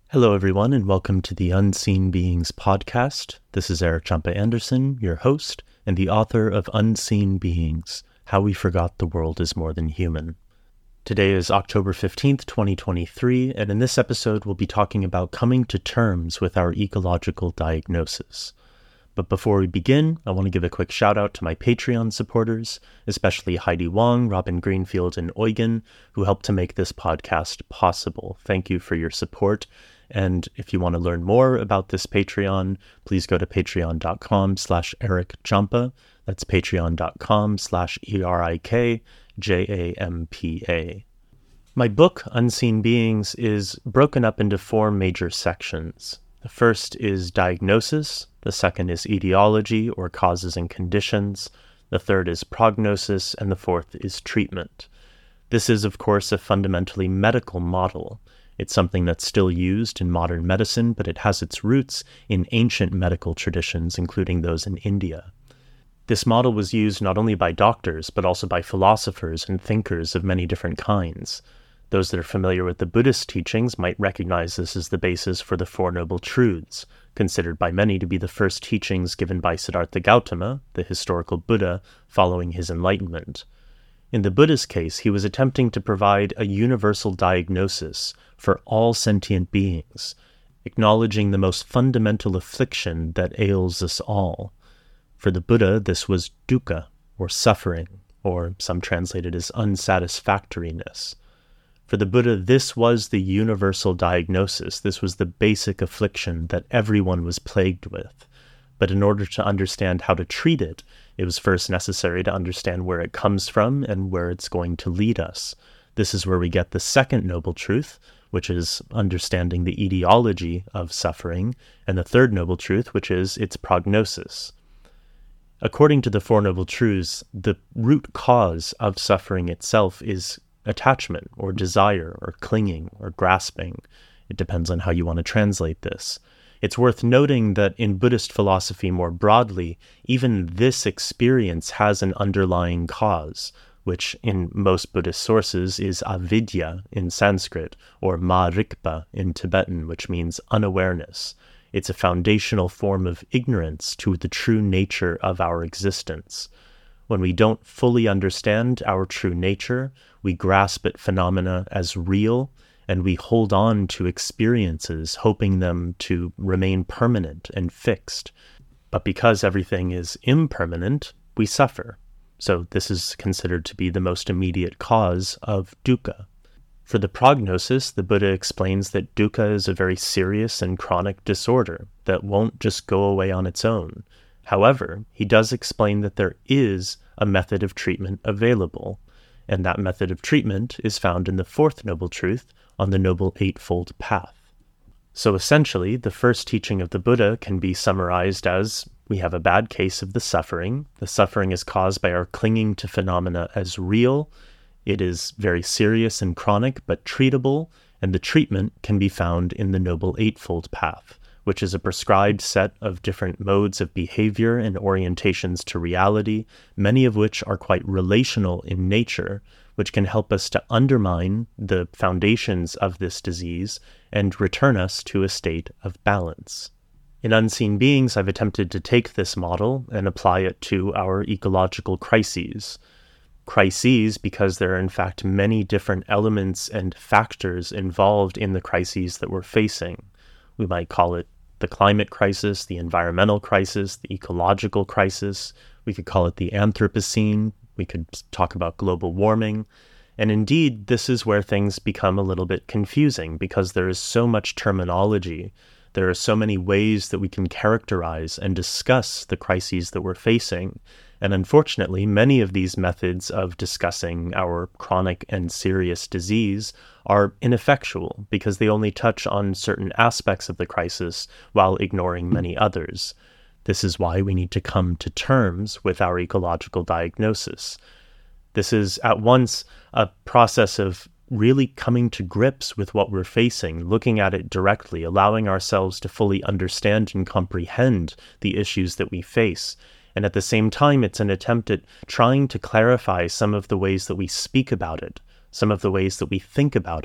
Hello, everyone, and welcome to the Unseen Beings podcast. This is Eric Champa Anderson, your host and the author of Unseen Beings, How We Forgot the World is More Than Human. Today is October 15th, 2023, and in this episode we'll be talking about coming to terms with our ecological diagnosis. But before we begin, I want to give a quick shout out to my Patreon supporters, especially Heidi Wong, Robin Greenfield, and Eugen, who helped to make this podcast possible. Thank you for your support. And if you want to learn more about this Patreon, please go to patreon.com/Eric Champa. That's patreon.com/ERIKJAMPA. My book, Unseen Beings, is broken up into four major sections. The first is diagnosis, the second is etiology, or causes and conditions, the third is prognosis, and the fourth is treatment. This is, of course, a fundamentally medical model. It's something that's still used in modern medicine, but it has its roots in ancient medical traditions, including those in India. This model was used not only by doctors, but also by philosophers and thinkers of many different kinds. Those that are familiar with the Buddhist teachings might recognize this as the basis for the Four Noble Truths, considered by many to be the first teachings given by Siddhartha Gautama, the historical Buddha, following his enlightenment. In the Buddha's case, he was attempting to provide a universal diagnosis for all sentient beings, acknowledging the most fundamental affliction that ails us all. For the Buddha, this was dukkha, or suffering, or some translate it as unsatisfactoriness. For the Buddha, this was the universal diagnosis. This was the basic affliction that everyone was plagued with. But in order to understand how to treat it, it was first necessary to understand where it comes from and where it's going to lead us. This is where we get the second noble truth, which is understanding the etiology of suffering, and the third noble truth, which is its prognosis. According to the Four Noble Truths, the root cause of suffering itself is attachment, or desire, or clinging, or grasping. It depends on how you want to translate this. It's worth noting that in Buddhist philosophy more broadly, even this experience has an underlying cause, which in most Buddhist sources is avidya in Sanskrit, or ma-rikpa in Tibetan, which means unawareness. It's a foundational form of ignorance to the true nature of our existence. When we don't fully understand our true nature, we grasp at phenomena as real, and we hold on to experiences, hoping them to remain permanent and fixed. But because everything is impermanent, we suffer. So this is considered to be the most immediate cause of dukkha. For the prognosis, the Buddha explains that dukkha is a very serious and chronic disorder that won't just go away on its own. However, he does explain that there is a method of treatment available, and that method of treatment is found in the fourth noble truth on the Noble Eightfold Path. So essentially, the first teaching of the Buddha can be summarized as, we have a bad case of the suffering. The suffering is caused by our clinging to phenomena as real. It is very serious and chronic, but treatable, and the treatment can be found in the Noble Eightfold Path, which is a prescribed set of different modes of behavior and orientations to reality, many of which are quite relational in nature, which can help us to undermine the foundations of this disease and return us to a state of balance. In Unseen Beings, I've attempted to take this model and apply it to our ecological crises. Crises because there are in fact many different elements and factors involved in the crises that we're facing. We might call it the climate crisis, the environmental crisis, the ecological crisis. We could call it the Anthropocene. We could talk about global warming. And indeed, this is where things become a little bit confusing because there is so much terminology. There are so many ways that we can characterize and discuss the crises that we're facing. And unfortunately, many of these methods of discussing our chronic and serious disease are ineffectual because they only touch on certain aspects of the crisis while ignoring many others. This is why we need to come to terms with our ecological diagnosis. This is at once a process of really coming to grips with what we're facing, looking at it directly, allowing ourselves to fully understand and comprehend the issues that we face. And at the same time, it's an attempt at trying to clarify some of the ways that we speak about it, some of the ways that we think about it,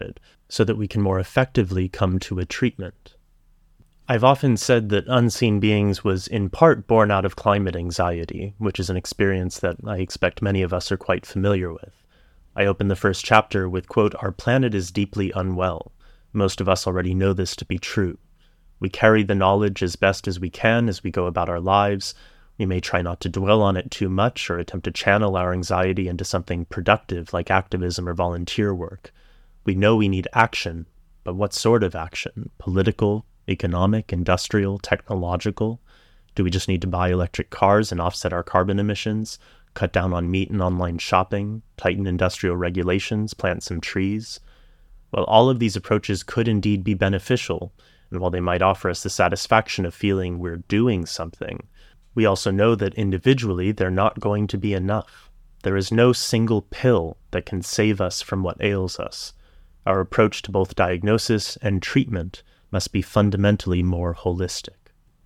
so that we can more effectively come to a treatment. I've often said that Unseen Beings was in part born out of climate anxiety, which is an experience that I expect many of us are quite familiar with. I open the first chapter with, quote, "Our planet is deeply unwell. Most of us already know this to be true. We carry the knowledge as best as we can as we go about our lives. We may try not to dwell on it too much or attempt to channel our anxiety into something productive like activism or volunteer work. We know we need action, but what sort of action? Political, economic, industrial, technological? Do we just need to buy electric cars and offset our carbon emissions, cut down on meat and online shopping, tighten industrial regulations, plant some trees?" Well, all of these approaches could indeed be beneficial, and while they might offer us the satisfaction of feeling we're doing something, we also know that individually they're not going to be enough. There is no single pill that can save us from what ails us. Our approach to both diagnosis and treatment must be fundamentally more holistic.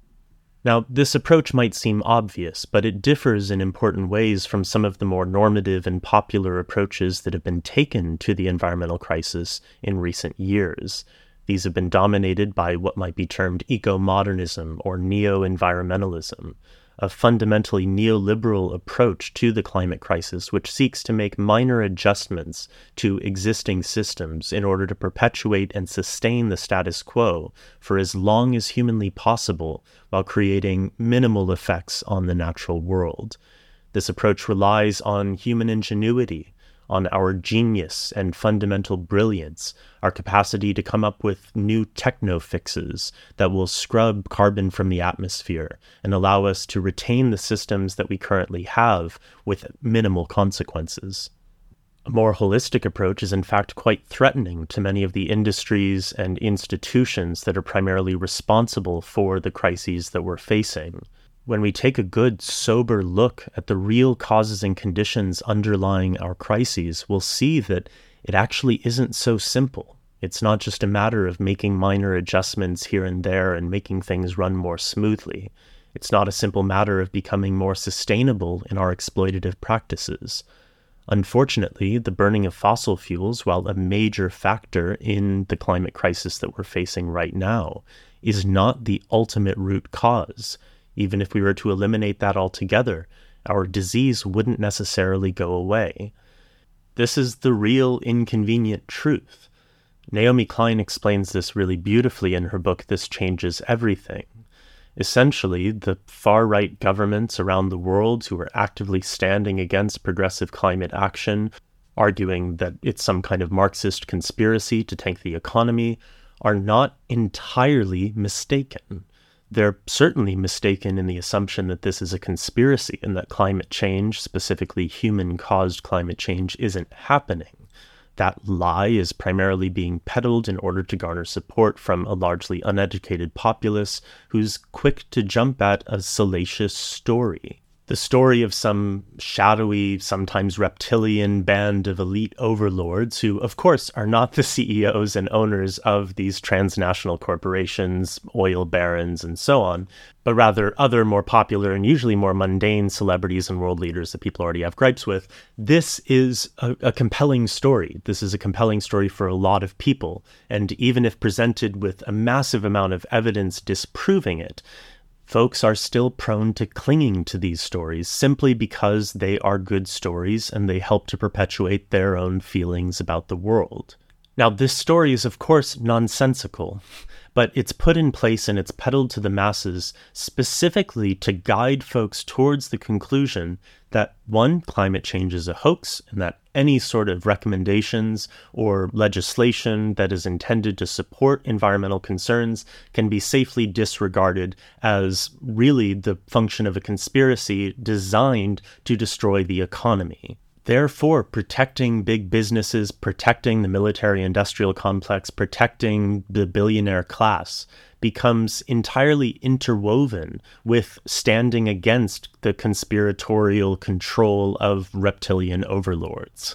Now, this approach might seem obvious, but it differs in important ways from some of the more normative and popular approaches that have been taken to the environmental crisis in recent years. These have been dominated by what might be termed eco-modernism or neo-environmentalism, a fundamentally neoliberal approach to the climate crisis which seeks to make minor adjustments to existing systems in order to perpetuate and sustain the status quo for as long as humanly possible while creating minimal effects on the natural world. This approach relies on human ingenuity, on our genius and fundamental brilliance, our capacity to come up with new techno-fixes that will scrub carbon from the atmosphere and allow us to retain the systems that we currently have with minimal consequences. A more holistic approach is in fact quite threatening to many of the industries and institutions that are primarily responsible for the crises that we're facing. When we take a good, sober look at the real causes and conditions underlying our crises, we'll see that it actually isn't so simple. It's not just a matter of making minor adjustments here and there and making things run more smoothly. It's not a simple matter of becoming more sustainable in our exploitative practices. Unfortunately, the burning of fossil fuels, while a major factor in the climate crisis that we're facing right now, is not the ultimate root cause. Even if we were to eliminate that altogether, our disease wouldn't necessarily go away. This is the real inconvenient truth. Naomi Klein explains this really beautifully in her book, This Changes Everything. Essentially, the far-right governments around the world who are actively standing against progressive climate action, arguing that it's some kind of Marxist conspiracy to tank the economy, are not entirely mistaken. They're certainly mistaken in the assumption that this is a conspiracy and that climate change, specifically human-caused climate change, isn't happening. That lie is primarily being peddled in order to garner support from a largely uneducated populace who's quick to jump at a salacious story. The story of some shadowy, sometimes reptilian band of elite overlords who, of course, are not the CEOs and owners of these transnational corporations, oil barons, and so on, but rather other more popular and usually more mundane celebrities and world leaders that people already have gripes with. This is a compelling story. This is a compelling story for a lot of people, and even if presented with a massive amount of evidence disproving it, folks are still prone to clinging to these stories simply because they are good stories and they help to perpetuate their own feelings about the world. Now, this story is, of course, nonsensical, but it's put in place and it's peddled to the masses specifically to guide folks towards the conclusion that, one, climate change is a hoax, and that any sort of recommendations or legislation that is intended to support environmental concerns can be safely disregarded as really the function of a conspiracy designed to destroy the economy. Therefore, protecting big businesses, protecting the military-industrial complex, protecting the billionaire class becomes entirely interwoven with standing against the conspiratorial control of reptilian overlords.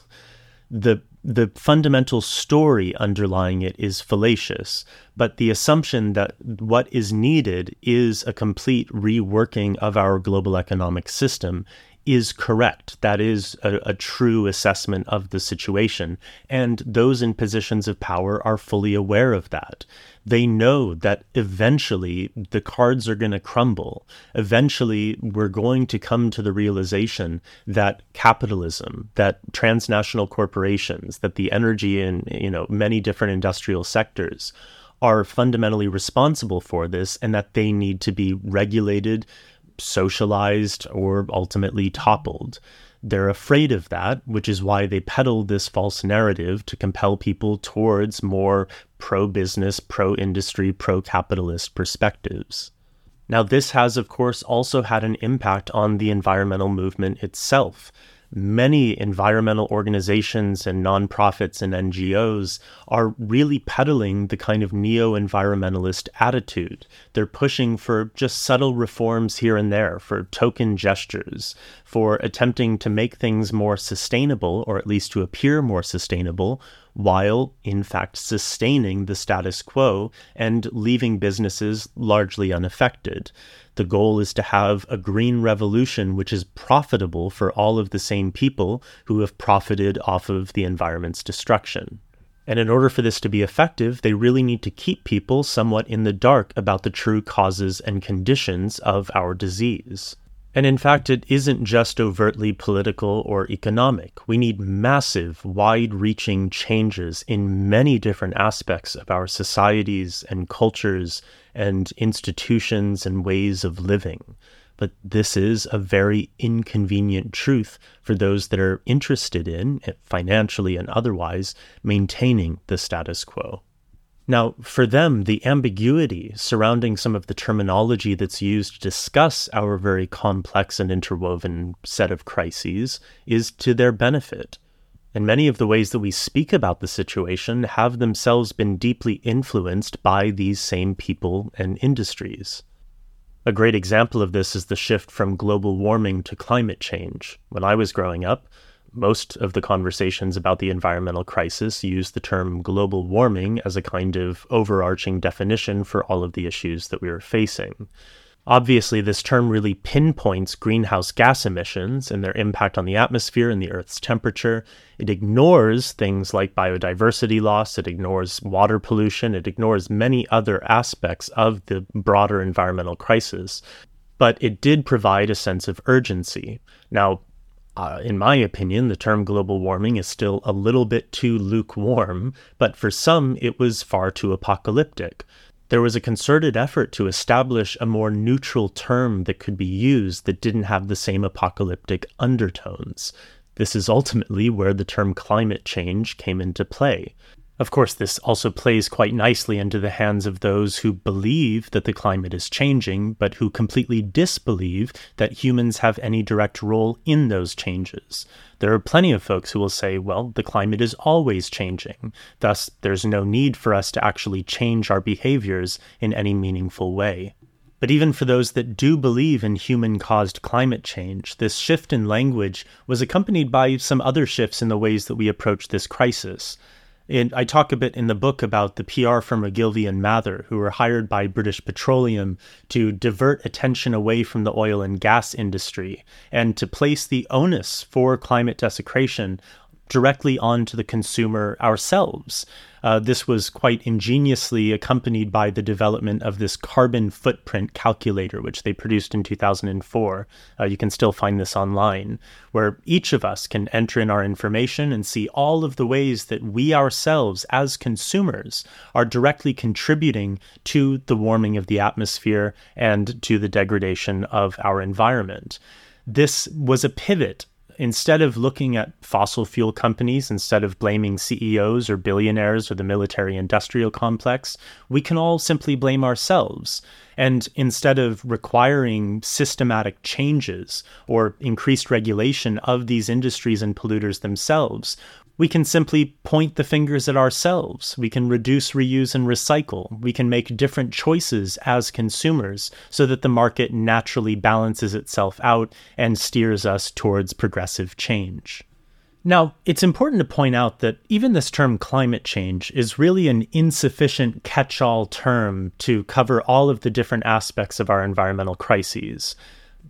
The fundamental story underlying it is fallacious, but the assumption that what is needed is a complete reworking of our global economic system is correct. That is a true assessment of the situation. And those in positions of power are fully aware of that. They know that eventually the cards are going to crumble. Eventually, we're going to come to the realization that capitalism, that transnational corporations, that the energy in, many different industrial sectors are fundamentally responsible for this, and that they need to be regulated, socialized, or ultimately toppled. They're afraid of that, which is why they peddle this false narrative to compel people towards more pro-business, pro-industry, pro-capitalist perspectives. Now, this has, of course, also had an impact on the environmental movement itself. Many environmental organizations and nonprofits and NGOs are really peddling the kind of neo-environmentalist attitude. They're pushing for just subtle reforms here and there, for token gestures, for attempting to make things more sustainable, or at least to appear more sustainable, while in fact sustaining the status quo and leaving businesses largely unaffected. The goal is to have a green revolution which is profitable for all of the same people who have profited off of the environment's destruction. And in order for this to be effective, they really need to keep people somewhat in the dark about the true causes and conditions of our disease. And in fact, it isn't just overtly political or economic. We need massive, wide-reaching changes in many different aspects of our societies and cultures and institutions and ways of living. But this is a very inconvenient truth for those that are interested in, financially and otherwise, maintaining the status quo. Now, for them, the ambiguity surrounding some of the terminology that's used to discuss our very complex and interwoven set of crises is to their benefit. And many of the ways that we speak about the situation have themselves been deeply influenced by these same people and industries. A great example of this is the shift from global warming to climate change. When I was growing up, most of the conversations about the environmental crisis use the term global warming as a kind of overarching definition for all of the issues that we are facing. Obviously, this term really pinpoints greenhouse gas emissions and their impact on the atmosphere and the Earth's temperature. It ignores things like biodiversity loss, it ignores water pollution, it ignores many other aspects of the broader environmental crisis. But it did provide a sense of urgency. Now, in my opinion, the term global warming is still a little bit too lukewarm, but for some, it was far too apocalyptic. There was a concerted effort to establish a more neutral term that could be used that didn't have the same apocalyptic undertones. This is ultimately where the term climate change came into play. Of course, this also plays quite nicely into the hands of those who believe that the climate is changing, but who completely disbelieve that humans have any direct role in those changes. There are plenty of folks who will say, well, the climate is always changing. Thus, there's no need for us to actually change our behaviors in any meaningful way. But even for those that do believe in human-caused climate change, this shift in language was accompanied by some other shifts in the ways that we approach this crisis. I talk a bit in the book about the PR firm Ogilvy and Mather, who were hired by British Petroleum to divert attention away from the oil and gas industry and to place the onus for climate desecration directly onto the consumer ourselves. This was quite ingeniously accompanied by the development of this carbon footprint calculator, which they produced in 2004. You can still find this online, where each of us can enter in our information and see all of the ways that we ourselves, as consumers, are directly contributing to the warming of the atmosphere and to the degradation of our environment. This was a pivot. Instead of looking at fossil fuel companies, instead of blaming CEOs or billionaires or the military-industrial complex, we can all simply blame ourselves. And instead of requiring systematic changes or increased regulation of these industries and polluters themselves, we can simply point the fingers at ourselves. We can reduce, reuse, and recycle. We can make different choices as consumers so that the market naturally balances itself out and steers us towards progressive change. Now, it's important to point out that even this term climate change is really an insufficient catch-all term to cover all of the different aspects of our environmental crises.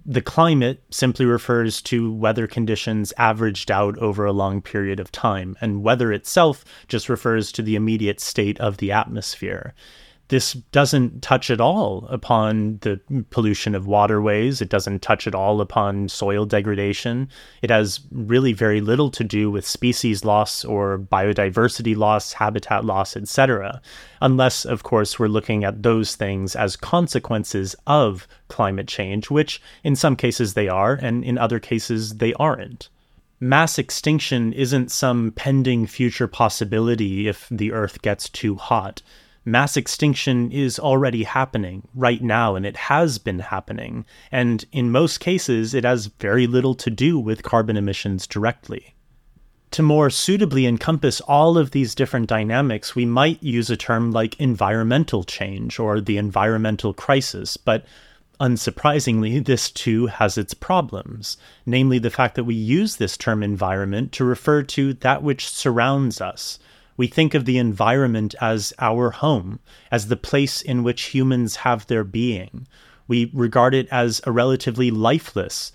The climate simply refers to weather conditions averaged out over a long period of time, and weather itself just refers to the immediate state of the atmosphere. This doesn't touch at all upon the pollution of waterways. It doesn't touch at all upon soil degradation. It has really very little to do with species loss or biodiversity loss, habitat loss, etc. Unless, of course, we're looking at those things as consequences of climate change, which in some cases they are, and in other cases they aren't. Mass extinction isn't some pending future possibility if the Earth gets too hot. Mass extinction is already happening right now, and it has been happening, and in most cases it has very little to do with carbon emissions directly. To more suitably encompass all of these different dynamics, we might use a term like environmental change or the environmental crisis, but unsurprisingly, this too has its problems, namely the fact that we use this term environment to refer to that which surrounds us. We think of the environment as our home, as the place in which humans have their being. We regard it as a relatively lifeless,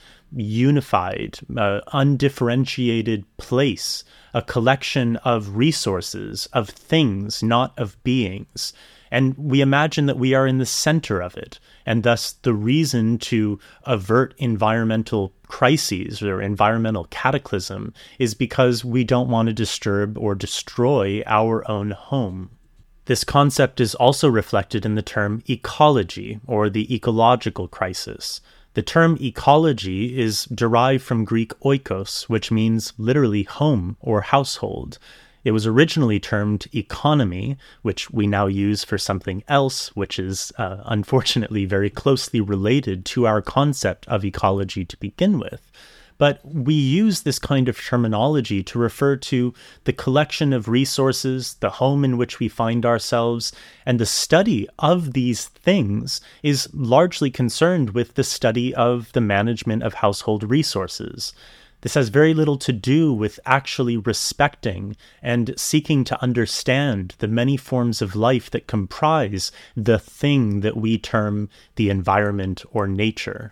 unified, undifferentiated place, a collection of resources, of things, not of beings. And we imagine that we are in the center of it, and thus the reason to avert environmental crises or environmental cataclysm is because we don't want to disturb or destroy our own home. This concept is also reflected in the term ecology, or the ecological crisis. The term ecology is derived from Greek oikos, which means literally home or household. It was originally termed economy, which we now use for something else, which is unfortunately very closely related to our concept of ecology to begin with. But we use this kind of terminology to refer to the collection of resources, the home in which we find ourselves, and the study of these things is largely concerned with the study of the management of household resources. This has very little to do with actually respecting and seeking to understand the many forms of life that comprise the thing that we term the environment or nature.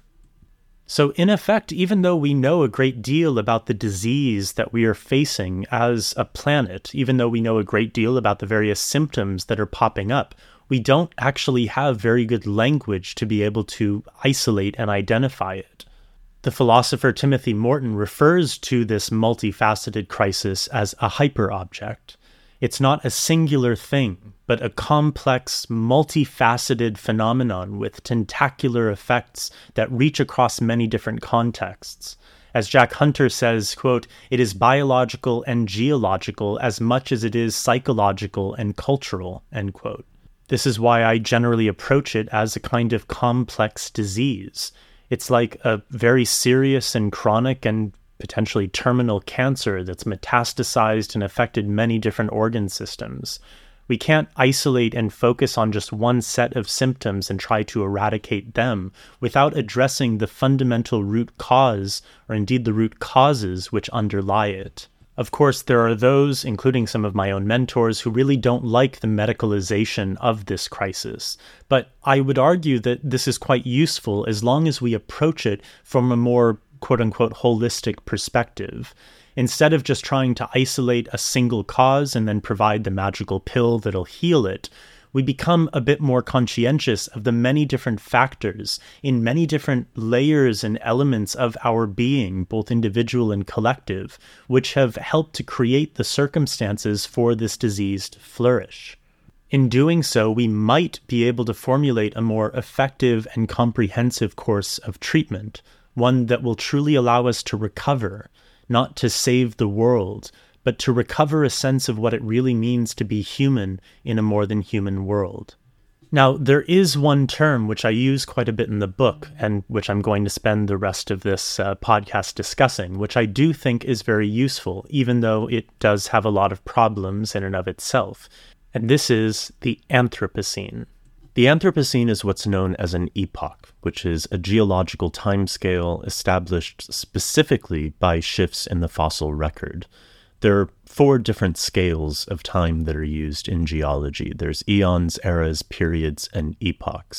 So in effect, even though we know a great deal about the disease that we are facing as a planet, even though we know a great deal about the various symptoms that are popping up, we don't actually have very good language to be able to isolate and identify it. The philosopher Timothy Morton refers to this multifaceted crisis as a hyperobject. It's not a singular thing, but a complex, multifaceted phenomenon with tentacular effects that reach across many different contexts. As Jack Hunter says, quote, "It is biological and geological as much as it is psychological and cultural," end quote. This is why I generally approach it as a kind of complex disease. It's like a very serious and chronic and potentially terminal cancer that's metastasized and affected many different organ systems. We can't isolate and focus on just one set of symptoms and try to eradicate them without addressing the fundamental root cause, or indeed the root causes, which underlie it. Of course, there are those, including some of my own mentors, who really don't like the medicalization of this crisis. But I would argue that this is quite useful as long as we approach it from a more quote-unquote holistic perspective. Instead of just trying to isolate a single cause and then provide the magical pill that'll heal it, we become a bit more conscientious of the many different factors in many different layers and elements of our being, both individual and collective, which have helped to create the circumstances for this disease to flourish. In doing so, we might be able to formulate a more effective and comprehensive course of treatment, one that will truly allow us to recover, not to save the world, but to recover a sense of what it really means to be human in a more than human world. Now, there is one term which I use quite a bit in the book, and which I'm going to spend the rest of this podcast discussing, which I do think is very useful, even though it does have a lot of problems in and of itself. And this is the Anthropocene. The Anthropocene is what's known as an epoch, which is a geological timescale established specifically by shifts in the fossil record. There are 4 different scales of time that are used in geology. There's eons, eras, periods, and epochs.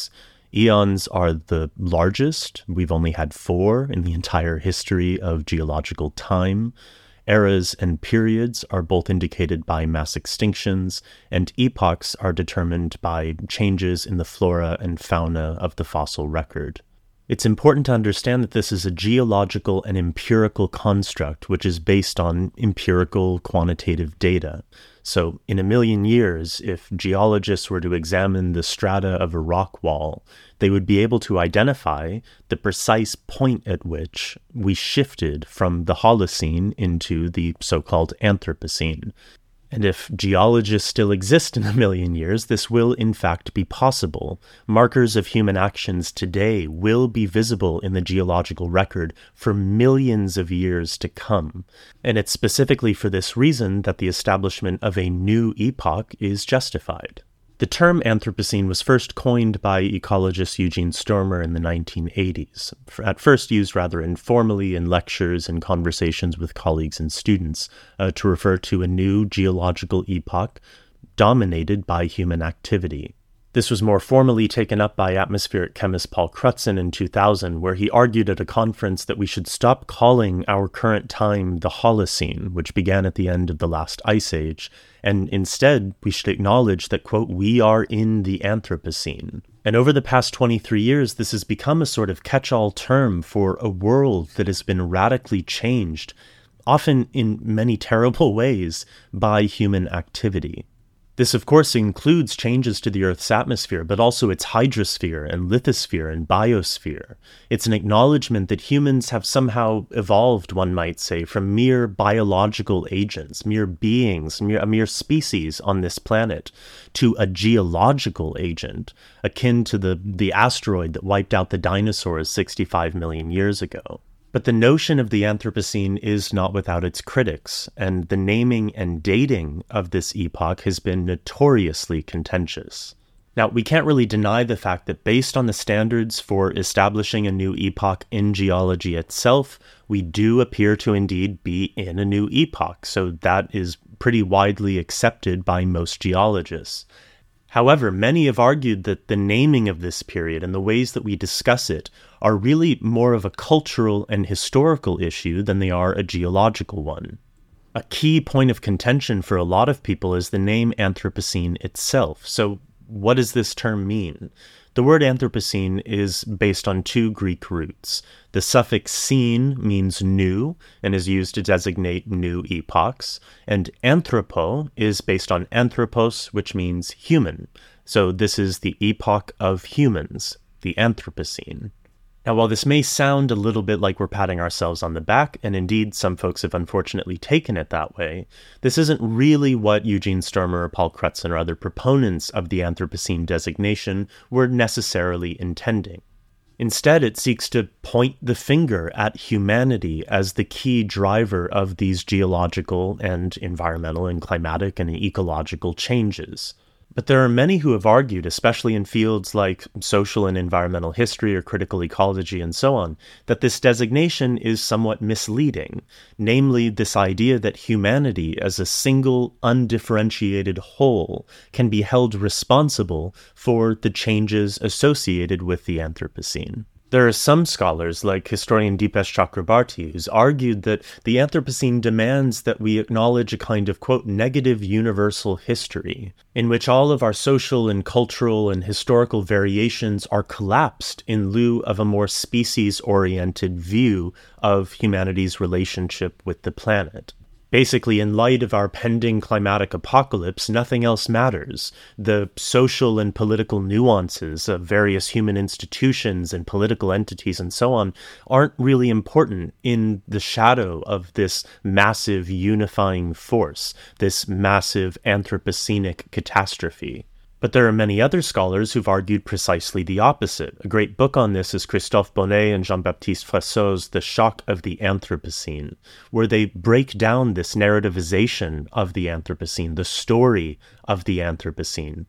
Eons are the largest. We've only had 4 in the entire history of geological time. Eras and periods are both indicated by mass extinctions, and epochs are determined by changes in the flora and fauna of the fossil record. It's important to understand that this is a geological and empirical construct which is based on empirical quantitative data. So in a million years, if geologists were to examine the strata of a rock wall, they would be able to identify the precise point at which we shifted from the Holocene into the so-called Anthropocene. And if geologists still exist in a million years, this will in fact be possible. Markers of human actions today will be visible in the geological record for millions of years to come. And it's specifically for this reason that the establishment of a new epoch is justified. The term Anthropocene was first coined by ecologist Eugene Stormer in the 1980s, at first used rather informally in lectures and conversations with colleagues and students to refer to a new geological epoch dominated by human activity. This was more formally taken up by atmospheric chemist Paul Crutzen in 2000, where he argued at a conference that we should stop calling our current time the Holocene, which began at the end of the last ice age, and instead we should acknowledge that, quote, we are in the Anthropocene. And over the past 23 years, this has become a sort of catch-all term for a world that has been radically changed, often in many terrible ways, by human activity. This, of course, includes changes to the Earth's atmosphere, but also its hydrosphere and lithosphere and biosphere. It's an acknowledgement that humans have somehow evolved, one might say, from mere biological agents, mere beings, a mere species on this planet, to a geological agent, akin to the asteroid that wiped out the dinosaurs 65 million years ago. But the notion of the Anthropocene is not without its critics, and the naming and dating of this epoch has been notoriously contentious. Now, we can't really deny the fact that based on the standards for establishing a new epoch in geology itself, we do appear to indeed be in a new epoch, so that is pretty widely accepted by most geologists. However, many have argued that the naming of this period and the ways that we discuss it are really more of a cultural and historical issue than they are a geological one. A key point of contention for a lot of people is the name Anthropocene itself. So what does this term mean? The word Anthropocene is based on 2 Greek roots. The suffix "cene" means new and is used to designate new epochs, and anthropo is based on anthropos, which means human. So this is the epoch of humans, the Anthropocene. Now, while this may sound a little bit like we're patting ourselves on the back, and indeed some folks have unfortunately taken it that way, this isn't really what Eugene Stormer or Paul Crutzen or other proponents of the Anthropocene designation were necessarily intending. Instead, it seeks to point the finger at humanity as the key driver of these geological and environmental and climatic and ecological changes. But there are many who have argued, especially in fields like social and environmental history or critical ecology and so on, that this designation is somewhat misleading, namely this idea that humanity as a single, undifferentiated whole can be held responsible for the changes associated with the Anthropocene. There are some scholars, like historian Dipesh Chakrabarty, who's argued that the Anthropocene demands that we acknowledge a kind of, quote, negative universal history, in which all of our social and cultural and historical variations are collapsed in lieu of a more species-oriented view of humanity's relationship with the planet. Basically, in light of our pending climatic apocalypse, nothing else matters. The social and political nuances of various human institutions and political entities and so on aren't really important in the shadow of this massive unifying force, this massive anthropocenic catastrophe. But there are many other scholars who've argued precisely the opposite. A great book on this is Christophe Bonnet and Jean-Baptiste Frasseau's The Shock of the Anthropocene, where they break down this narrativization of the Anthropocene, the story of the Anthropocene.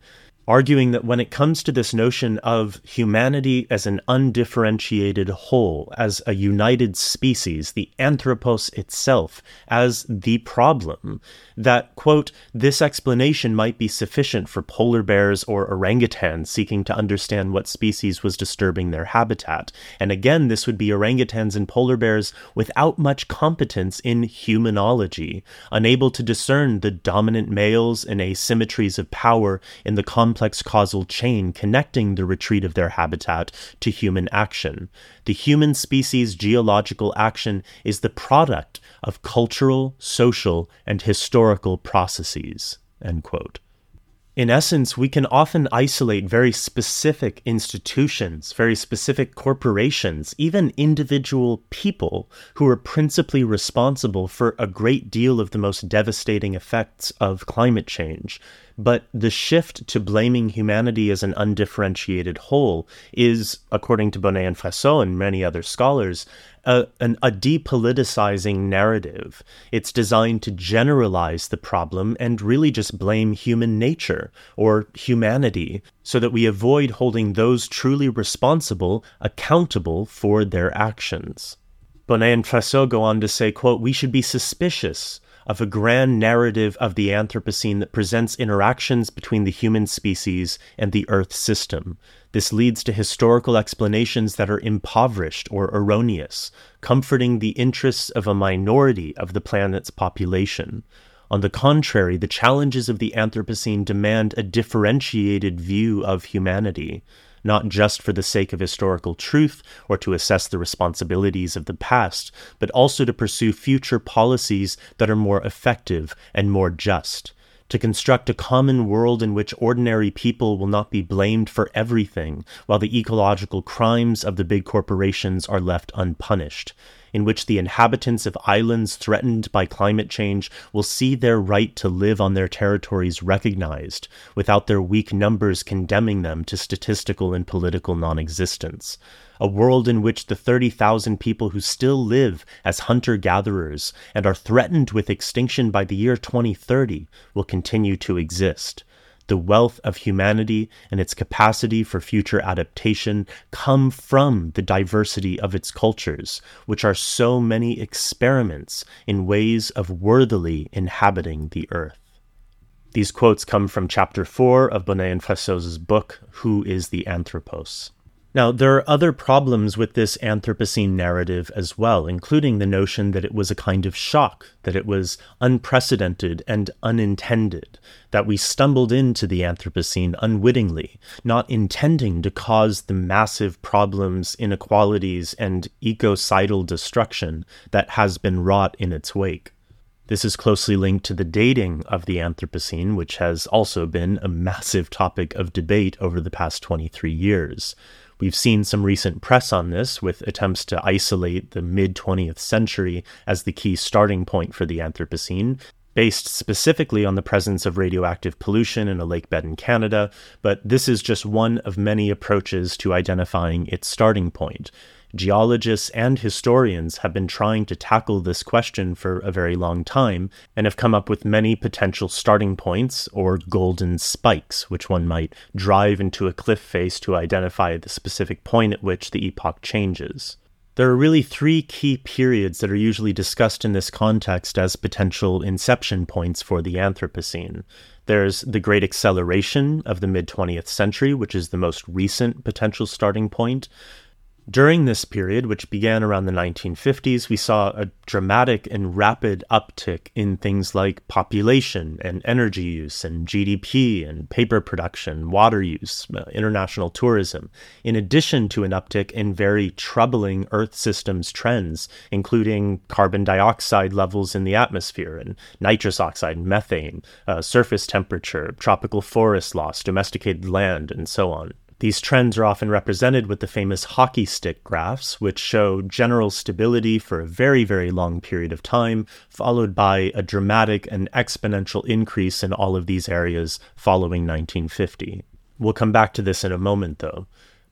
arguing that when it comes to this notion of humanity as an undifferentiated whole, as a united species, the anthropos itself as the problem, that, quote, this explanation might be sufficient for polar bears or orangutans seeking to understand what species was disturbing their habitat. And again, this would be orangutans and polar bears without much competence in humanology, unable to discern the dominant males and asymmetries of power in the complex causal chain connecting the retreat of their habitat to human action. The human species' geological action is the product of cultural, social, and historical processes. End quote. In essence, we can often isolate very specific institutions, very specific corporations, even individual people who are principally responsible for a great deal of the most devastating effects of climate change. But the shift to blaming humanity as an undifferentiated whole is, according to Bonnet and Fressot and many other scholars, a depoliticizing narrative. It's designed to generalize the problem and really just blame human nature or humanity so that we avoid holding those truly responsible accountable for their actions. Bonnet and Fressot go on to say, quote, we should be suspicious of a grand narrative of the Anthropocene that presents interactions between the human species and the Earth system. This leads to historical explanations that are impoverished or erroneous, comforting the interests of a minority of the planet's population. On the contrary, the challenges of the Anthropocene demand a differentiated view of humanity, not just for the sake of historical truth or to assess the responsibilities of the past, but also to pursue future policies that are more effective and more just, to construct a common world in which ordinary people will not be blamed for everything, while the ecological crimes of the big corporations are left unpunished, in which the inhabitants of islands threatened by climate change will see their right to live on their territories recognized, without their weak numbers condemning them to statistical and political non-existence. A world in which the 30,000 people who still live as hunter-gatherers and are threatened with extinction by the year 2030 will continue to exist. The wealth of humanity and its capacity for future adaptation come from the diversity of its cultures, which are so many experiments in ways of worthily inhabiting the earth. These quotes come from Chapter 4 of Bonnet and Fressot's book, Who is the Anthropos? Now, there are other problems with this Anthropocene narrative as well, including the notion that it was a kind of shock, that it was unprecedented and unintended, that we stumbled into the Anthropocene unwittingly, not intending to cause the massive problems, inequalities, and ecocidal destruction that has been wrought in its wake. This is closely linked to the dating of the Anthropocene, which has also been a massive topic of debate over the past 23 years. We've seen some recent press on this, with attempts to isolate the mid-20th century as the key starting point for the Anthropocene, based specifically on the presence of radioactive pollution in a lake bed in Canada, but this is just one of many approaches to identifying its starting point. Geologists and historians have been trying to tackle this question for a very long time and have come up with many potential starting points, or golden spikes, which one might drive into a cliff face to identify the specific point at which the epoch changes. There are really three key periods that are usually discussed in this context as potential inception points for the Anthropocene. There's the Great Acceleration of the mid-20th century, which is the most recent potential starting point. During this period, which began around the 1950s, we saw a dramatic and rapid uptick in things like population and energy use and GDP and paper production, water use, international tourism, in addition to an uptick in very troubling Earth systems trends, including carbon dioxide levels in the atmosphere and nitrous oxide, methane, surface temperature, tropical forest loss, domesticated land, and so on. These trends are often represented with the famous hockey stick graphs, which show general stability for a very, very long period of time, followed by a dramatic and exponential increase in all of these areas following 1950. We'll come back to this in a moment, though.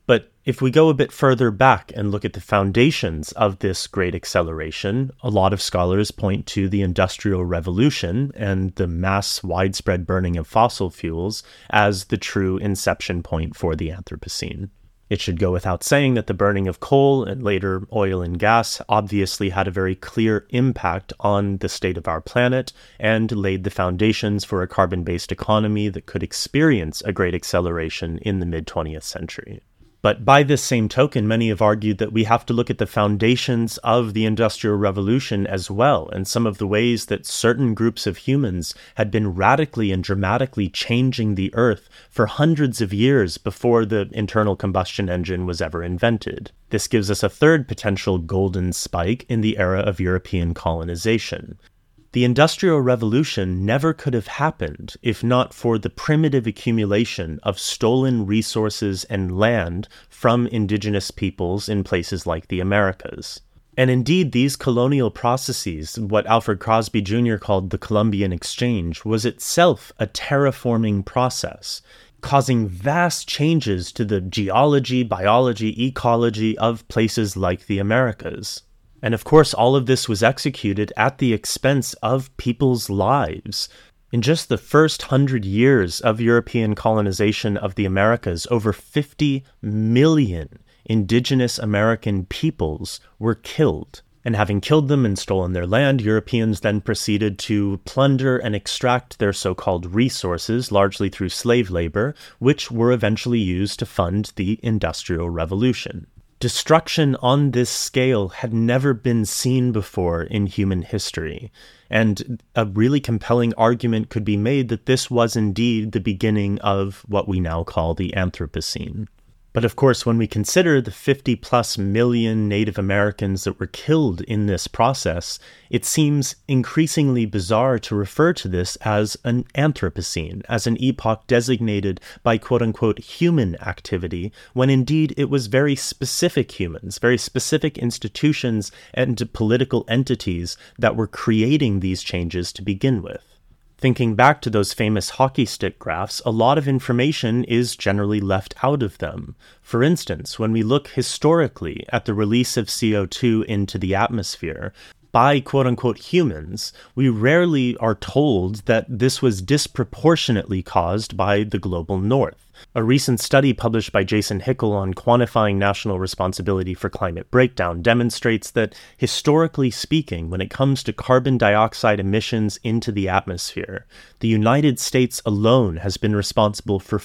But if we go a bit further back and look at the foundations of this great acceleration, a lot of scholars point to the Industrial Revolution and the mass widespread burning of fossil fuels as the true inception point for the Anthropocene. It should go without saying that the burning of coal and later oil and gas obviously had a very clear impact on the state of our planet and laid the foundations for a carbon-based economy that could experience a great acceleration in the mid-20th century. But by this same token, many have argued that we have to look at the foundations of the Industrial Revolution as well, and some of the ways that certain groups of humans had been radically and dramatically changing the Earth for hundreds of years before the internal combustion engine was ever invented. This gives us a third potential golden spike in the era of European colonization. The Industrial Revolution never could have happened if not for the primitive accumulation of stolen resources and land from indigenous peoples in places like the Americas. And indeed, these colonial processes, what Alfred Crosby Jr. called the Columbian Exchange, was itself a terraforming process, causing vast changes to the geology, biology, ecology of places like the Americas. And of course, all of this was executed at the expense of people's lives. In just the first 100 years of European colonization of the Americas, over 50 million indigenous American peoples were killed. And having killed them and stolen their land, Europeans then proceeded to plunder and extract their so-called resources, largely through slave labor, which were eventually used to fund the Industrial Revolution. Destruction on this scale had never been seen before in human history, and a really compelling argument could be made that this was indeed the beginning of what we now call the Anthropocene. But of course, when we consider the 50+ million Native Americans that were killed in this process, it seems increasingly bizarre to refer to this as an Anthropocene, as an epoch designated by quote-unquote human activity, when indeed it was very specific humans, very specific institutions and political entities that were creating these changes to begin with. Thinking back to those famous hockey stick graphs, a lot of information is generally left out of them. For instance, when we look historically at the release of CO2 into the atmosphere, by quote-unquote humans, we rarely are told that this was disproportionately caused by the global north. A recent study published by Jason Hickel on quantifying national responsibility for climate breakdown demonstrates that, historically speaking, when it comes to carbon dioxide emissions into the atmosphere, the United States alone has been responsible for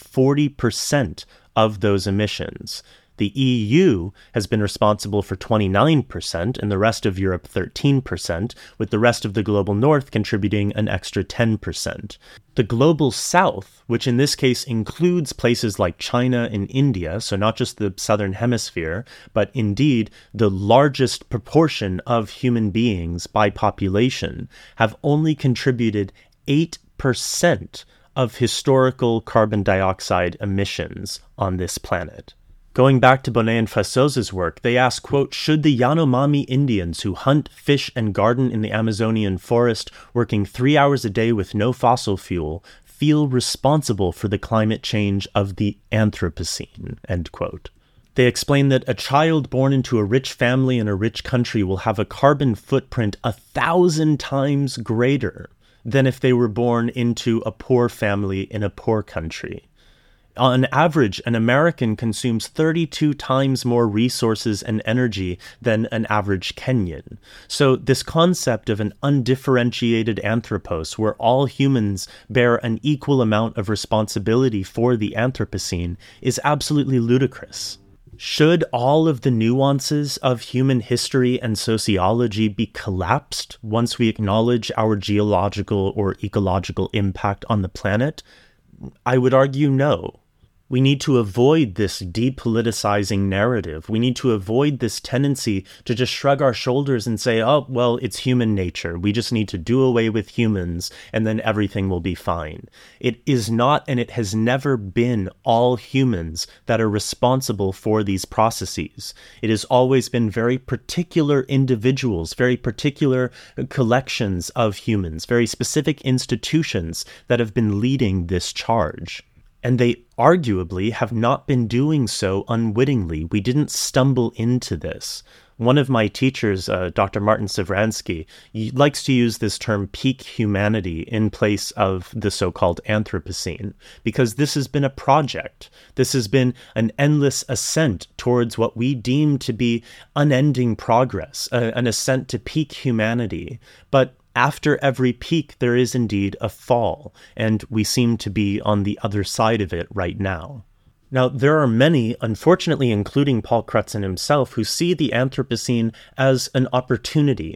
40% of those emissions. The EU has been responsible for 29% and the rest of Europe 13%, with the rest of the global north contributing an extra 10%. The global south, which in this case includes places like China and India, so not just the southern hemisphere, but indeed the largest proportion of human beings by population, have only contributed 8% of historical carbon dioxide emissions on this planet. Going back to Bonet and Fasosa's work, they ask, quote, should the Yanomami Indians who hunt, fish, and garden in the Amazonian forest, working 3 hours a day with no fossil fuel, feel responsible for the climate change of the Anthropocene, end quote. They explain that a child born into a rich family in a rich country will have a carbon footprint 1,000 times greater than if they were born into a poor family in a poor country. On average, an American consumes 32 times more resources and energy than an average Kenyan. So this concept of an undifferentiated anthropos, where all humans bear an equal amount of responsibility for the Anthropocene, is absolutely ludicrous. Should all of the nuances of human history and sociology be collapsed once we acknowledge our geological or ecological impact on the planet? I would argue no. We need to avoid this depoliticizing narrative. We need to avoid this tendency to just shrug our shoulders and say, oh, well, it's human nature. We just need to do away with humans and then everything will be fine. It is not, and it has never been, all humans that are responsible for these processes. It has always been very particular individuals, very particular collections of humans, very specific institutions that have been leading this charge. And they arguably have not been doing so unwittingly. We didn't stumble into this. One of my teachers, Dr. Martin Savransky, likes to use this term peak humanity in place of the so-called Anthropocene, because this has been a project. This has been an endless ascent towards what we deem to be unending progress, an ascent to peak humanity. But after every peak, there is indeed a fall, and we seem to be on the other side of it right now. Now, there are many, unfortunately including Paul Crutzen himself, who see the Anthropocene as an opportunity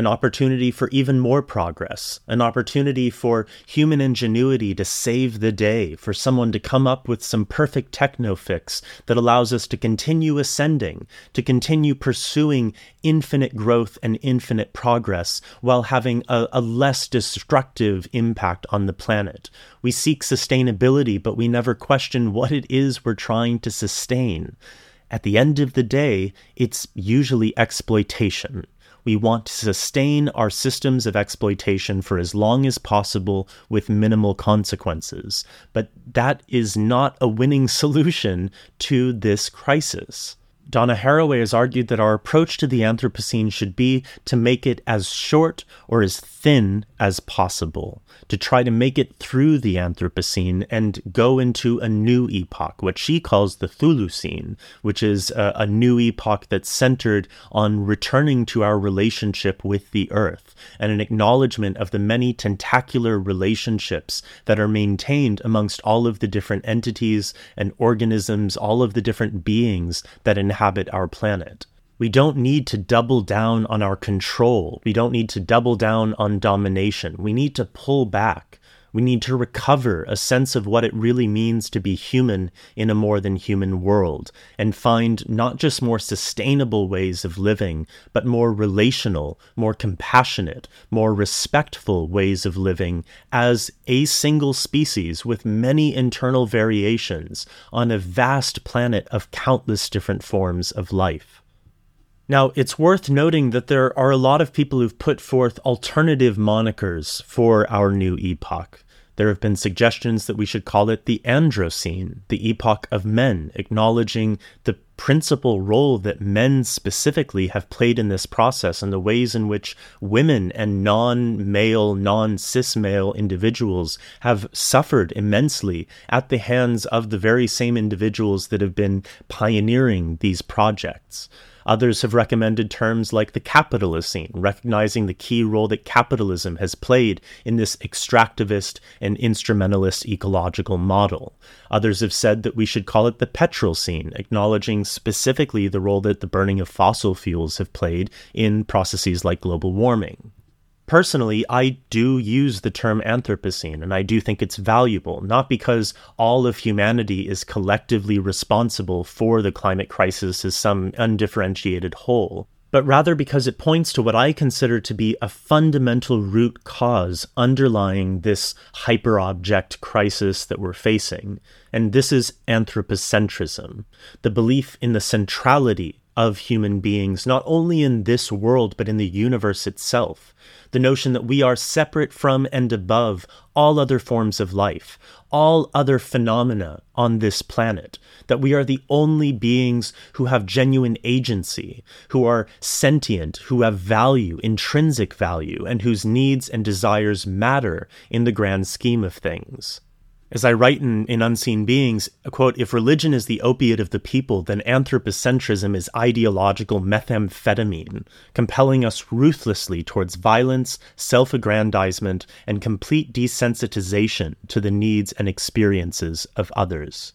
for even more progress, an opportunity for human ingenuity to save the day, for someone to come up with some perfect techno fix that allows us to continue ascending, to continue pursuing infinite growth and infinite progress while having a less destructive impact on the planet. We seek sustainability, but we never question what it is we're trying to sustain. At the end of the day, it's usually exploitation. We want to sustain our systems of exploitation for as long as possible with minimal consequences. But that is not a winning solution to this crisis. Donna Haraway has argued that our approach to the Anthropocene should be to make it as short or as thin as possible, to try to make it through the Anthropocene and go into a new epoch, what she calls the Thulucene, which is a new epoch that's centered on returning to our relationship with the Earth and an acknowledgement of the many tentacular relationships that are maintained amongst all of the different entities and organisms, all of the different beings that inhabit our planet. We don't need to double down on our control. We don't need to double down on domination. We need to pull back. We need to recover a sense of what it really means to be human in a more than human world and find not just more sustainable ways of living, but more relational, more compassionate, more respectful ways of living as a single species with many internal variations on a vast planet of countless different forms of life. Now, it's worth noting that there are a lot of people who've put forth alternative monikers for our new epoch. There have been suggestions that we should call it the Androcene, the epoch of men, acknowledging the principal role that men specifically have played in this process and the ways in which women and non-male, non-cis male individuals have suffered immensely at the hands of the very same individuals that have been pioneering these projects. Others have recommended terms like the Capitalocene, recognizing the key role that capitalism has played in this extractivist and instrumentalist ecological model. Others have said that we should call it the Petrocene, acknowledging specifically the role that the burning of fossil fuels have played in processes like global warming. Personally, I do use the term Anthropocene, and I do think it's valuable, not because all of humanity is collectively responsible for the climate crisis as some undifferentiated whole, but rather because it points to what I consider to be a fundamental root cause underlying this hyperobject crisis that we're facing. And this is anthropocentrism, the belief in the centrality of human beings, not only in this world, but in the universe itself. The notion that we are separate from and above all other forms of life, all other phenomena on this planet, that we are the only beings who have genuine agency, who are sentient, who have value, intrinsic value, and whose needs and desires matter in the grand scheme of things. As I write in Unseen Beings, quote, "If religion is the opiate of the people, then anthropocentrism is ideological methamphetamine, compelling us ruthlessly towards violence, self-aggrandizement, and complete desensitization to the needs and experiences of others."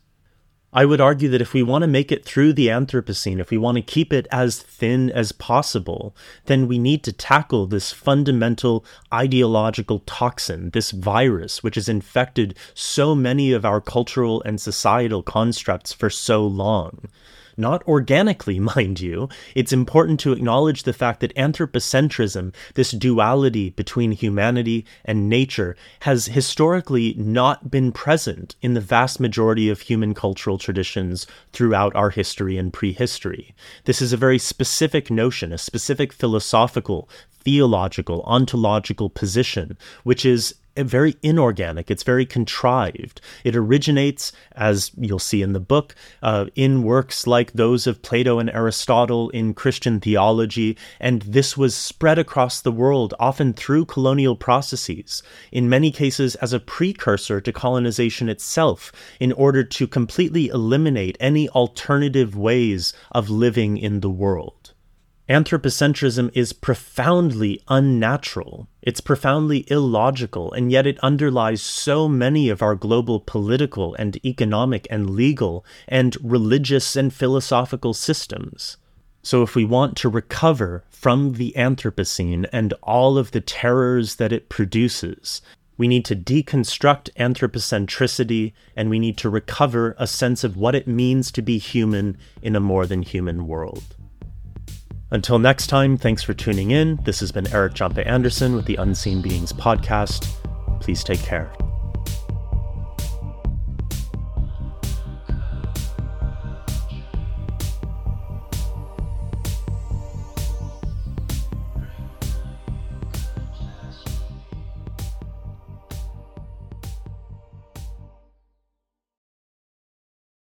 I would argue that if we want to make it through the Anthropocene, if we want to keep it as thin as possible, then we need to tackle this fundamental ideological toxin, this virus, which has infected so many of our cultural and societal constructs for so long. Not organically, mind you. It's important to acknowledge the fact that anthropocentrism, this duality between humanity and nature, has historically not been present in the vast majority of human cultural traditions throughout our history and prehistory. This is a very specific notion, a specific philosophical, theological, ontological position, which is very inorganic. It's very contrived. It originates, as you'll see in the book, in works like those of Plato and Aristotle in Christian theology, and this was spread across the world, often through colonial processes, in many cases as a precursor to colonization itself, in order to completely eliminate any alternative ways of living in the world. Anthropocentrism is profoundly unnatural. It's profoundly illogical, and yet it underlies so many of our global political and economic and legal and religious and philosophical systems. So if we want to recover from the Anthropocene and all of the terrors that it produces, we need to deconstruct anthropocentricity, and we need to recover a sense of what it means to be human in a more than human world. Until next time, thanks for tuning in. This has been Eric Jompe Anderson with the Unseen Beings podcast. Please take care.